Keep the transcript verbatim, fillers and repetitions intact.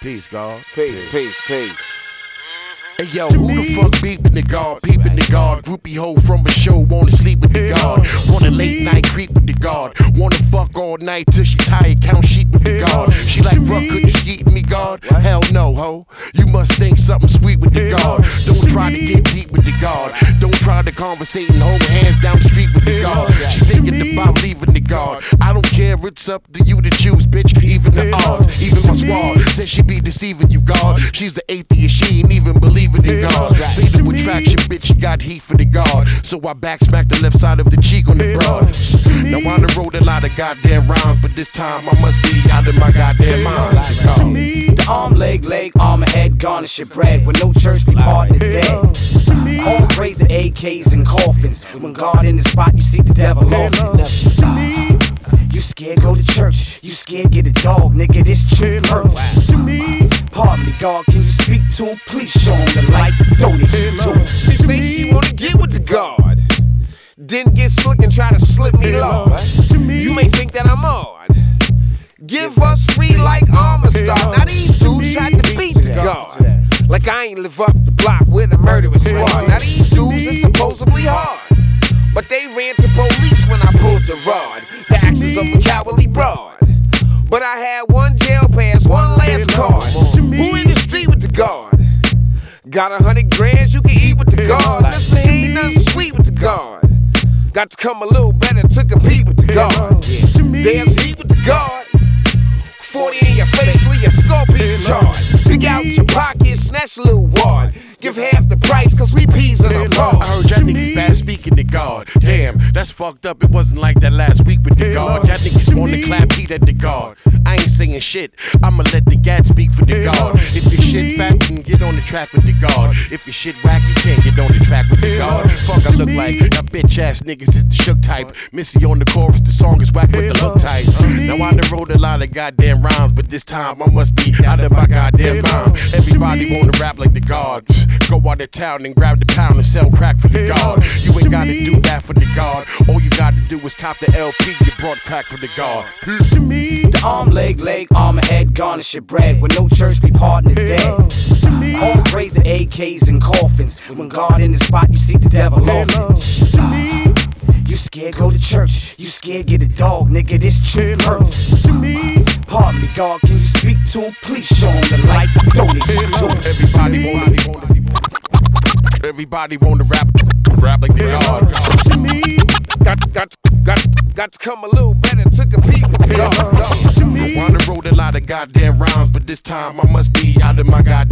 Peace, God. Peace, peace, peace. Hey yo, who the fuck beepin' the guard, peepin' the guard? Groupie hoe from a show, wanna sleep with the guard. Wanna late night creep with the guard. Wanna fuck all night till she tired, count sheep with the guard. She like, fuck, could you skeet me, guard? Hell no, ho. You must think something sweet with the guard. Don't try to get deep with the guard. Don't try to conversate and hold hands down the street with the guard. She thinking about leaving the guard. I don't care, it's up to you to choose, bitch. Even the odds, even my squad said she be deceiving you, guard. She's the atheist, she ain't even believing in God. Fatal attraction, bitch, she got heat for the guard. So I back smack the left side of the cheek on the broad. Now I done wrote a lot of goddamn rhymes, but this time I must be out of my goddamn mind. The arm, leg, leg, arm, and head, garnish your bread. With no church, we partner dead. Home raising A Ks and coffins. When God in the spot, you see the devil often. You scared, go to church. You scared, get a dog, nigga, this truth hurts. Pardon me, God, can you speak to him? Please show him the light, throw the heat to him. She say she wanna get with the guard, didn't get slick and try to slip me low. You may think that I'm odd. Give us free like armor star. Now these dudes tried to beat the guard, like I ain't live up the block with a murderous squad. Now these dudes is supposedly hard, but they ran to police when I pulled the rod. The actions of a cowardly broad. But I had one jail pass, one last card. Who in the street with the guard? Got a hundred grands you can eat with the guard. Listen, ain't nothing sweet with the guard. Got to come a little better to compete with the guard. There's heat with the guard. forty in your face, leave your skull piece charred. Dig out your pocket, snatch a little wad. Give half the price, cause we peas in a bar. I heard y'all niggas bad speaking to God. Damn, that's fucked up. It wasn't like that last week with the God. Y'all niggas wanna clap heat at the God. I ain't saying shit. I'ma let the gat speak for the God. If your shit fat, then get on the track with the God. If your shit whack, you can't get on the track with the God. Fuck, I look like y'all bitch ass niggas is the shook type. Missy on the chorus, the song is whack with the hook type. Now I done wrote a lot of goddamn rhymes, but this time I must be out of my goddamn mind. Everybody wanna rap like the God. Go out of town and grab the pound and sell crack for the God. You ain't gotta do that for the God. All you gotta do is cop the L P, you brought crack for the God. The arm, leg, leg, arm, and head, garnish your bread. With no church, we partner dead. Home raising A Ks and coffins. When God in the spot, you see the devil often. You scared, go to church. You scared, get a dog, nigga, this truth hurts. Pardon me, God, can you speak to him? Please show him the light, throw the heat to him. Everybody wanna, everybody wanna rap, rap like the God. Got, got, got, got to come a little better to compete with the God. I wanna wrote a lot of goddamn rhymes, but this time I must be out of my goddamn